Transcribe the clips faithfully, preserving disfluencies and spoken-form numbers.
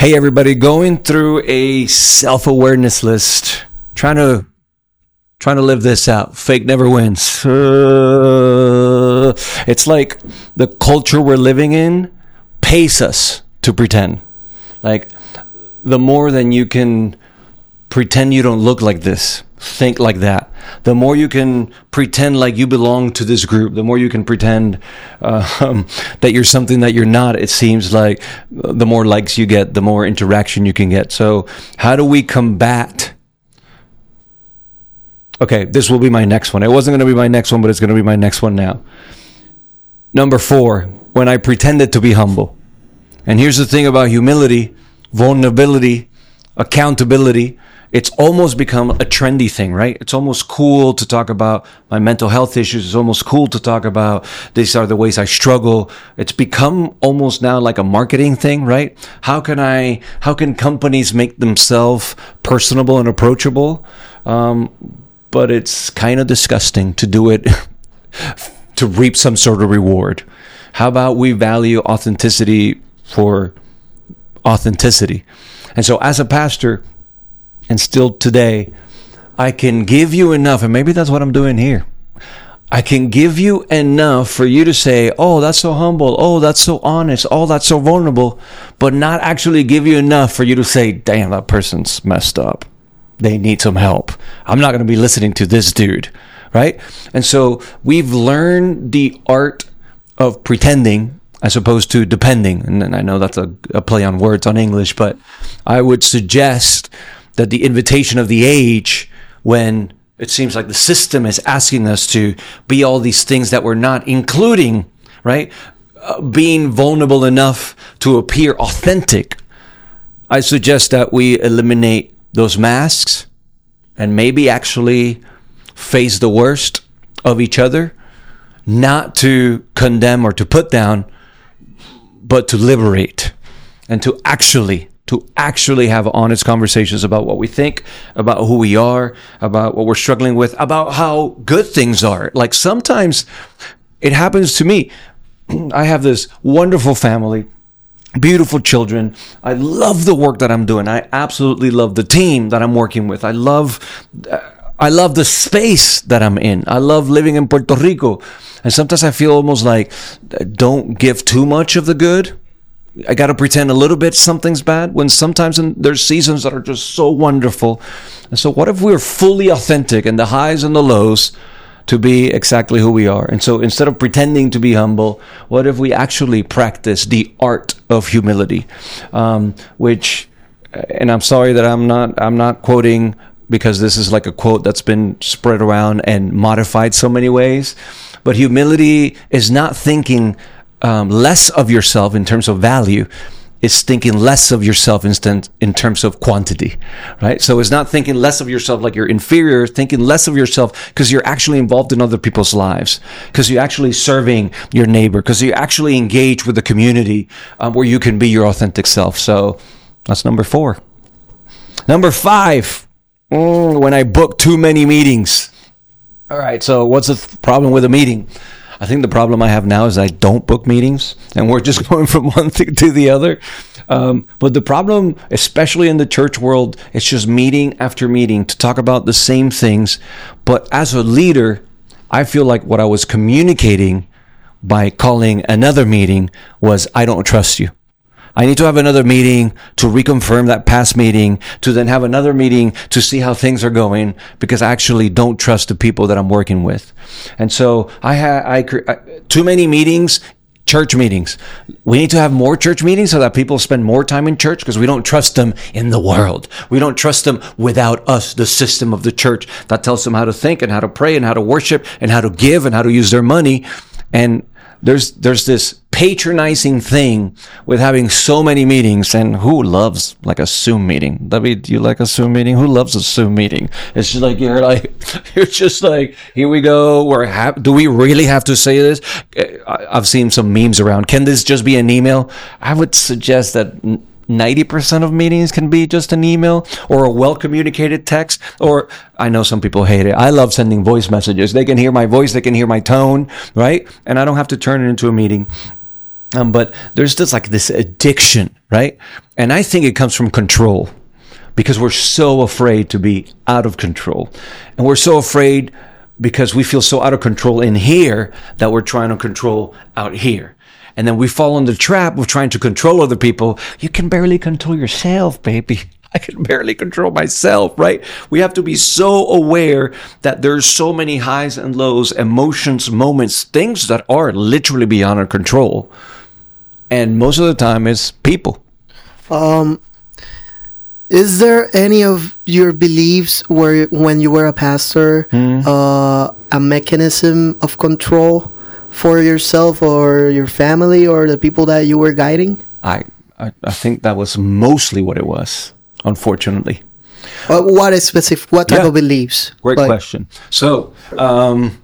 Hey everybody, going through a self-awareness list, trying to trying to live this out. Fake never wins. Uh, it's like the culture we're living in pays us to pretend. Like, the more than you can pretend you don't look like this, think like that, the more you can pretend like you belong to this group, the more you can pretend uh, um, that you're something that you're not, it seems like the more likes you get, the more interaction you can get. So how do we combat? Okay, this will be my next one. It wasn't going to be my next one, but it's going to be my next one now. Number four, when I pretended to be humble. And here's the thing about humility, vulnerability, accountability. It's almost become a trendy thing, right? It's almost cool to talk about my mental health issues. It's almost cool to talk about these are the ways I struggle. It's become almost now like a marketing thing, right? How can I, how can companies make themselves personable and approachable? Um, but it's kind of disgusting to do it to reap some sort of reward. How about we value authenticity for authenticity? And so as a pastor, and still today, I can give you enough, and maybe that's what I'm doing here. I can give you enough for you to say, oh, that's so humble. Oh, that's so honest. Oh, that's so vulnerable. But not actually give you enough for you to say, damn, that person's messed up. They need some help. I'm not going to be listening to this dude, right? And so we've learned the art of pretending as opposed to depending. And I know that's a, a play on words on English, but I would suggest that the invitation of the age, when it seems like the system is asking us to be all these things that we're not, including, right, uh, being vulnerable enough to appear authentic, I suggest that we eliminate those masks and maybe actually face the worst of each other, not to condemn or to put down, but to liberate and to actually to actually have honest conversations about what we think, about who we are, about what we're struggling with, about how good things are. Like, sometimes it happens to me. I have this wonderful family, beautiful children. I love the work that I'm doing. I absolutely love the team that I'm working with. I love, I love the space that I'm in. I love living in Puerto Rico. And sometimes I feel almost like, don't give too much of the good. I got to pretend a little bit something's bad, when sometimes in, there's seasons that are just so wonderful. And so what if we were fully authentic in the highs and the lows to be exactly who we are? And so instead of pretending to be humble, what if we actually practice the art of humility? Um, which, and I'm sorry that I'm not, I'm not quoting, because this is like a quote that's been spread around and modified so many ways. But humility is not thinking Um, less of yourself in terms of value. It's thinking less of yourself instant in terms of quantity, right? So it's not thinking less of yourself like you're inferior, thinking less of yourself because you're actually involved in other people's lives, because you're actually serving your neighbor, because you actually engage with the community um, where you can be your authentic self. So that's number four. Number five, mm, when I book too many meetings. All right, so what's the th- problem with a meeting? I think the problem I have now is I don't book meetings, and we're just going from one thing to the other. Um, but the problem, especially in the church world, it's just meeting after meeting to talk about the same things. But as a leader, I feel like what I was communicating by calling another meeting was, I don't trust you. I need to have another meeting to reconfirm that past meeting, to then have another meeting to see how things are going, because I actually don't trust the people that I'm working with. And so I had I, I too many meetings, church meetings. We need to have more church meetings so that people spend more time in church, because we don't trust them in the world. We don't trust them without us, the system of the church that tells them how to think and how to pray and how to worship and how to give and how to use their money. And There's there's this patronizing thing with having so many meetings, and who loves like a Zoom meeting? David, do you like a Zoom meeting? Who loves a Zoom meeting? It's just like you're like you're just like, here we go. We're ha- do we really have to say this? I've seen some memes around. Can this just be an email? I would suggest that ninety percent of meetings can be just an email or a well-communicated text. Or I know some people hate it. I love sending voice messages. They can hear my voice. They can hear my tone, right? And I don't have to turn it into a meeting. Um, but there's this like this addiction, right? And I think it comes from control, because we're so afraid to be out of control. And we're so afraid because we feel so out of control in here that we're trying to control out here. And then we fall in the trap of trying to control other people. You can barely control yourself, baby. I can barely control myself, right? We have to be so aware that there's so many highs and lows, emotions, moments, things that are literally beyond our control. And most of the time it's people. Um, is there any of your beliefs where, when you were a pastor, mm. uh, a mechanism of control for yourself or your family or the people that you were guiding? I, I, I think that was mostly what it was, unfortunately. Uh, what is specific? What type yeah. of beliefs? Great like, question. So, um,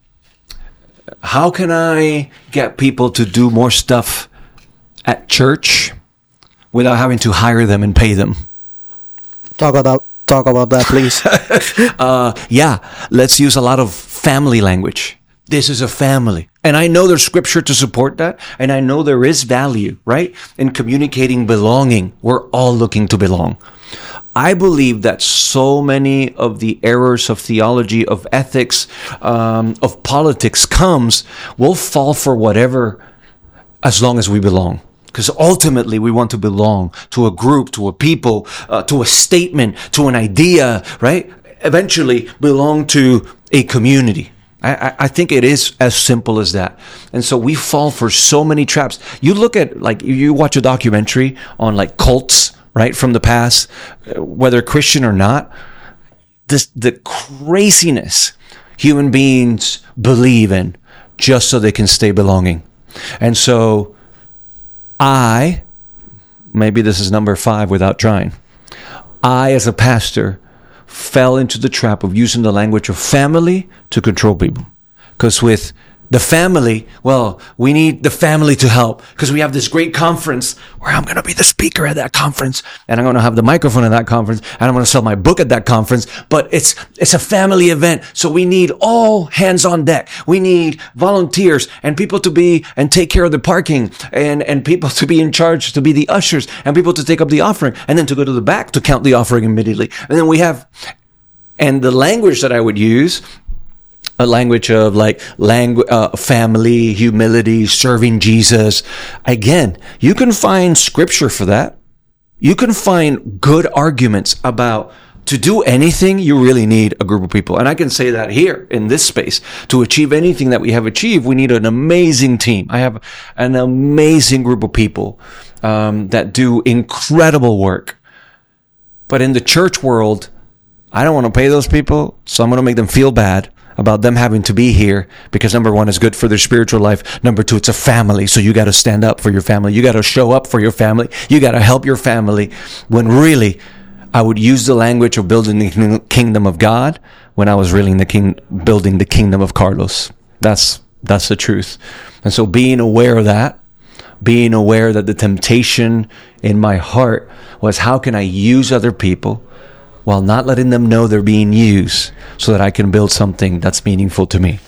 how can I get people to do more stuff at church without having to hire them and pay them? Talk about talk about that, please. uh, yeah, let's use a lot of family language. This is a family. And I know there's scripture to support that. And I know there is value, right? In communicating belonging. We're all looking to belong. I believe that so many of the errors of theology, of ethics, um, of politics comes, we'll fall for whatever as long as we belong. Because ultimately we want to belong to a group, to a people, uh, to a statement, to an idea, right? Eventually belong to a community. I, I think it is as simple as that. And so we fall for so many traps. You look at, like, you watch a documentary on like cults, right, from the past, whether Christian or not, this, the craziness human beings believe in just so they can stay belonging. And so I, maybe this is number five without trying, I as a pastor fell into the trap of using the language of family to control people. Because with the family, well, we need the family to help because we have this great conference where I'm going to be the speaker at that conference and I'm going to have the microphone at that conference and I'm going to sell my book at that conference. But it's, it's a family event. So we need all hands on deck. We need volunteers and people to be and take care of the parking and, and people to be in charge, to be the ushers and people to take up the offering and then to go to the back to count the offering immediately. And then we have, and the language that I would use, a language of like langu- uh, family, humility, serving Jesus. Again, you can find scripture for that. You can find good arguments about to do anything, you really need a group of people. And I can say that here in this space. To achieve anything that we have achieved, we need an amazing team. I have an amazing group of people um, that do incredible work. But in the church world, I don't want to pay those people, so I'm going to make them feel bad about them having to be here because number one, it's good for their spiritual life. Number two, it's a family. So you got to stand up for your family. You got to show up for your family. You got to help your family when really I would use the language of building the kingdom of God when I was really in the king, building the kingdom of Carlos. That's, that's the truth. And so being aware of that, being aware that the temptation in my heart was how can I use other people while not letting them know they're being used so that I can build something that's meaningful to me?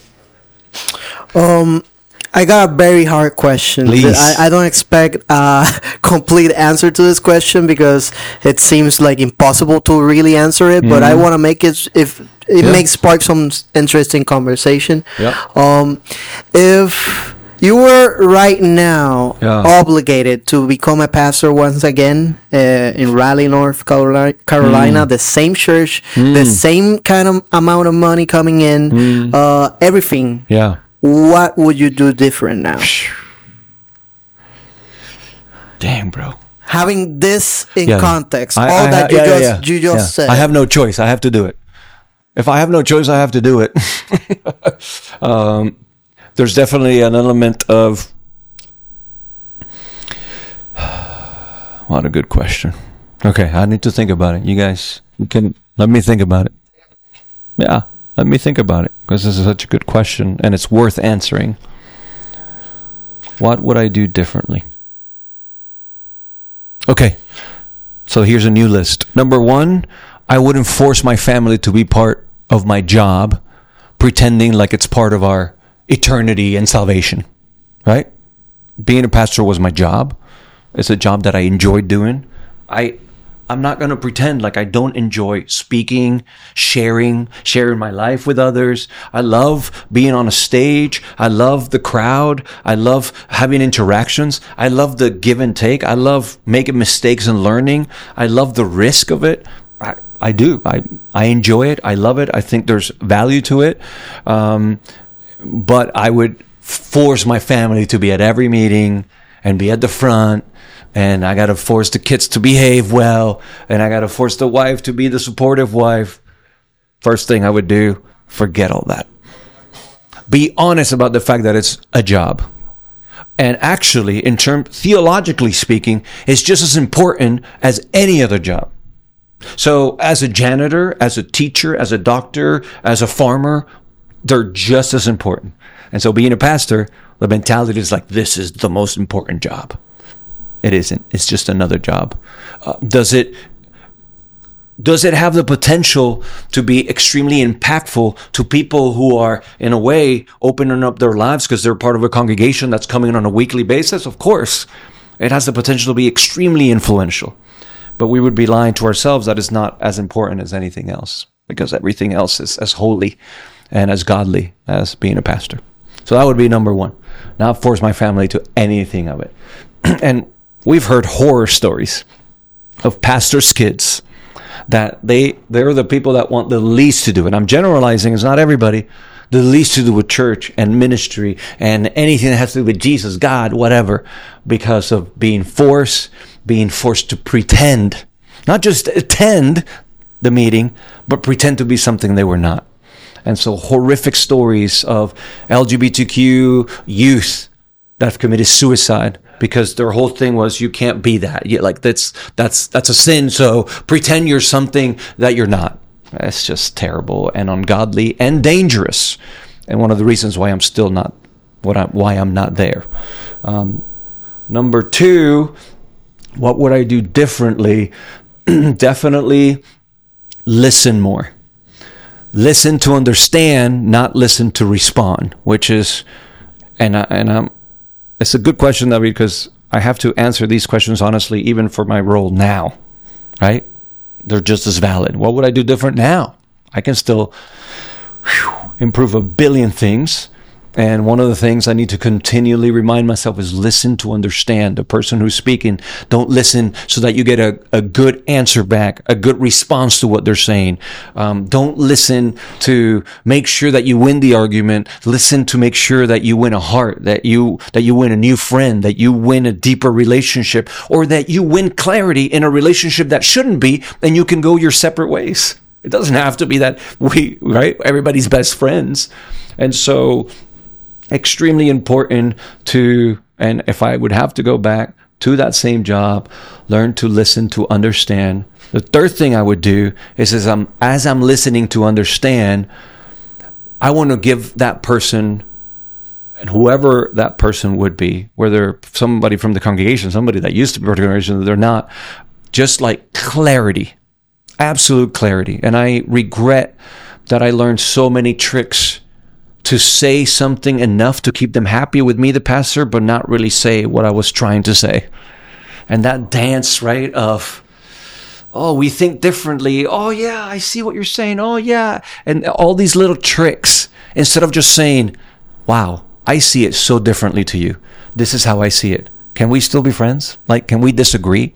Um, I got a very hard question. Please. I, I don't expect a complete answer to this question because it seems like impossible to really answer it, mm-hmm. but I want to make it, if it yeah. makes spark some interesting conversation. Yeah. Um, if you were right now yeah. obligated to become a pastor once again uh, in Raleigh, North Carolina, Carolina mm. the same church, mm. the same kind of amount of money coming in, mm. uh, everything. Yeah. What would you do different now? Dang, bro. Having this in yeah. context, I, all I, that I, you yeah, just yeah, yeah. you just yeah. said. I have no choice. I have to do it. If I have no choice, I have to do it. um, there's definitely an element of... What a good question. Okay, I need to think about it. You guys, you can let me think about it. Yeah, let me think about it because this is such a good question and it's worth answering. What would I do differently? Okay, so here's a new list. Number one, I wouldn't force my family to be part of my job, pretending like it's part of our eternity and salvation, right? being a pastor was my job. It's a job that I enjoyed doing. I, I'm not going to pretend like I don't enjoy speaking, sharing, sharing my life with others. I love being on a stage. I love the crowd. I love having interactions. I love the give and take. I love making mistakes and learning. I love the risk of it. I, I do. I, I enjoy it. I love it. I think there's value to it. Um, but I would force my family to be at every meeting and be at the front. And I got to force the kids to behave well. And I got to force the wife to be the supportive wife. First thing I would do, forget all that. Be honest about the fact that it's a job. And actually, in term, theologically speaking, it's just as important as any other job. So as a janitor, as a teacher, as a doctor, as a farmer, they're just as important. And so being a pastor, the mentality is like, this is the most important job. It isn't. It's just another job. Uh, does it does it have the potential to be extremely impactful to people who are, in a way, opening up their lives because they're part of a congregation that's coming on a weekly basis? Of course. It has the potential to be extremely influential. But we would be lying to ourselves that it's not as important as anything else, because everything else is as holy and as godly as being a pastor. So that would be number one. Not force my family to anything of it. And we've heard horror stories of pastors' kids that they, they're the people that want the least to do. And I'm generalizing, it's not everybody. The least to do with church and ministry and anything that has to do with Jesus, God, whatever, because of being forced, being forced to pretend. Not just attend the meeting, but pretend to be something they were not. And so horrific stories of L G B T Q youth that have committed suicide because their whole thing was, you can't be that. You, like that's that's that's a sin. So pretend you're something that you're not. It's just terrible and ungodly and dangerous. And one of the reasons why I'm still not what I why I'm not there. Um, number two, what would I do differently? Definitely listen more. Listen to understand, not listen to respond. Which is, and I, and I'm. It's a good question, David, because I have to answer these questions honestly, even for my role now, right? They're just as valid. What would I do different now? I can still whew, improve a billion things. And one of the things I need to continually remind myself is listen to understand the person who's speaking. Don't listen so that you get a, a good answer back, a good response to what they're saying. Um, don't listen to make sure that you win the argument. Listen to make sure that you win a heart, that you, that you win a new friend, that you win a deeper relationship, or that you win clarity in a relationship that shouldn't be, and you can go your separate ways. It doesn't have to be that we, right? Everybody's best friends. And so, extremely important to, and if I would have to go back to that same job, learn to listen to understand. The third thing I would do is as I'm, as I'm listening to understand, I want to give that person, and whoever that person would be, whether somebody from the congregation, somebody that used to be part of the congregation, they're not, just like clarity, absolute clarity. And I regret that I learned so many tricks to say something enough to keep them happy with me, the pastor, but not really say what I was trying to say. And that dance, right, of, oh, we think differently. Oh, yeah, I see what you're saying. Oh, yeah. And all these little tricks, instead of just saying, wow, I see it so differently to you. This is how I see it. Can we still be friends? Like, can we disagree?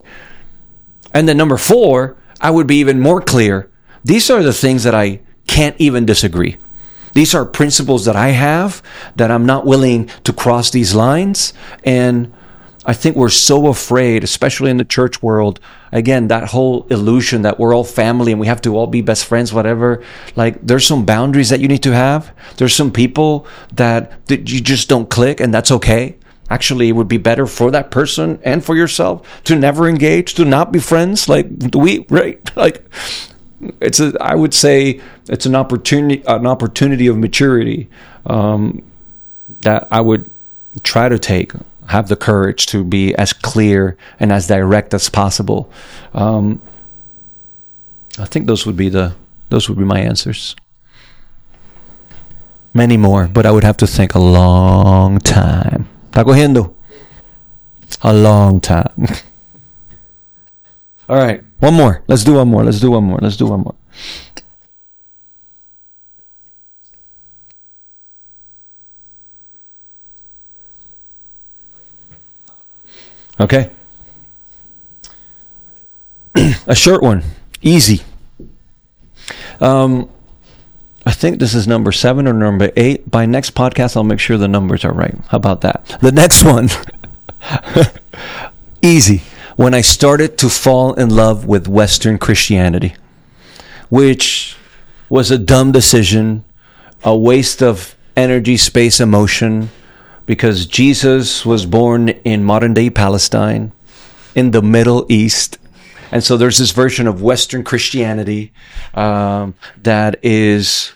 And then number four, I would be even more clear. These are the things that I can't even disagree. These are principles that I have that I'm not willing to cross these lines. And I think we're so afraid, especially in the church world, again, that whole illusion that we're all family and we have to all be best friends, whatever. Like, there's some boundaries that you need to have. There's some people that, that you just don't click, and that's okay. Actually, it would be better for that person and for yourself to never engage, to not be friends. Like, we, right? Like, It's a, I would say it's an opportunity, an opportunity of maturity um, that I would try to take, have the courage to be as clear and as direct as possible. Um, I think those would be the, those would be my answers. Many more, but I would have to think a long time. ¿Está cogiendo? A long time. All right, one more. Let's do one more. Let's do one more. Let's do one more. Okay. A short one. Easy. Um, I think this is number seven or number eight. By next podcast, I'll make sure the numbers are right. How about that? The next one. Easy. When I started to fall in love with Western Christianity, which was a dumb decision, a waste of energy, space, emotion, because Jesus was born in modern-day Palestine, in the Middle East. And so there's this version of Western Christianity um, that is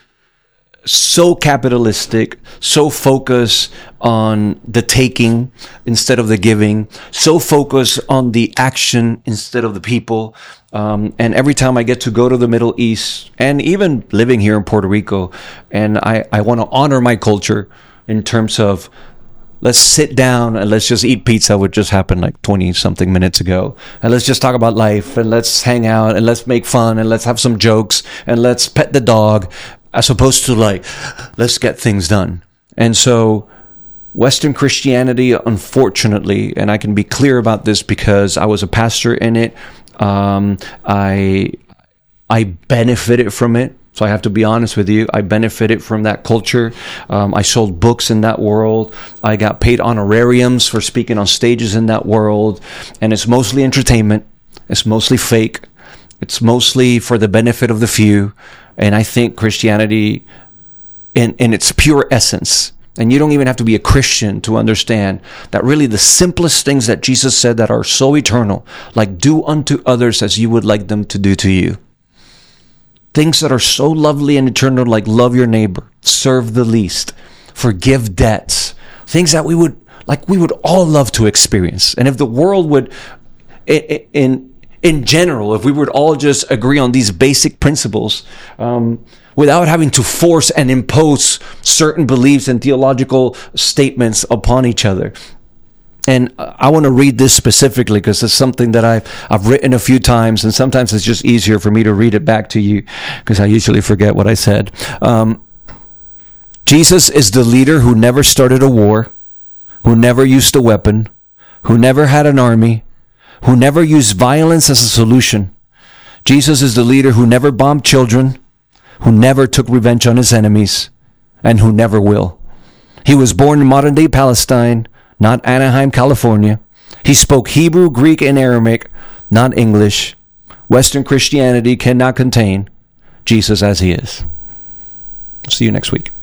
so capitalistic, so focused on the taking instead of the giving, so focused on the action instead of the people. Um, and every time I get to go to the Middle East, and even living here in Puerto Rico, and I, I want to honor my culture in terms of let's sit down and let's just eat pizza, which just happened like twenty something minutes ago. And let's just talk about life, and let's hang out, and let's make fun, and let's have some jokes, and let's pet the dog, as opposed to like, let's get things done. And so Western Christianity, unfortunately, and I can be clear about this because I was a pastor in it, um, I I benefited from it. So I have to be honest with you. I benefited from that culture. Um, I sold books in that world. I got paid honorariums for speaking on stages in that world. And it's mostly entertainment. It's mostly fake. It's mostly for the benefit of the few. And I think Christianity, in, in its pure essence, and you don't even have to be a Christian to understand that really the simplest things that Jesus said that are so eternal, like do unto others as you would like them to do to you. Things that are so lovely and eternal, like love your neighbor, serve the least, forgive debts. Things that we would, like we would all love to experience. And if the world would, in in, in general, if we would all just agree on these basic principles, um, without having to force and impose certain beliefs and theological statements upon each other. And I want to read this specifically because it's something that I've, I've written a few times, and sometimes it's just easier for me to read it back to you because I usually forget what I said. Um, Jesus is the leader who never started a war, who never used a weapon, who never had an army, who never used violence as a solution. Jesus is the leader who never bombed children, who never took revenge on his enemies, and who never will. He was born in modern-day Palestine, not Anaheim, California. He spoke Hebrew, Greek, and Aramaic, not English. Western Christianity cannot contain Jesus as he is. See you next week.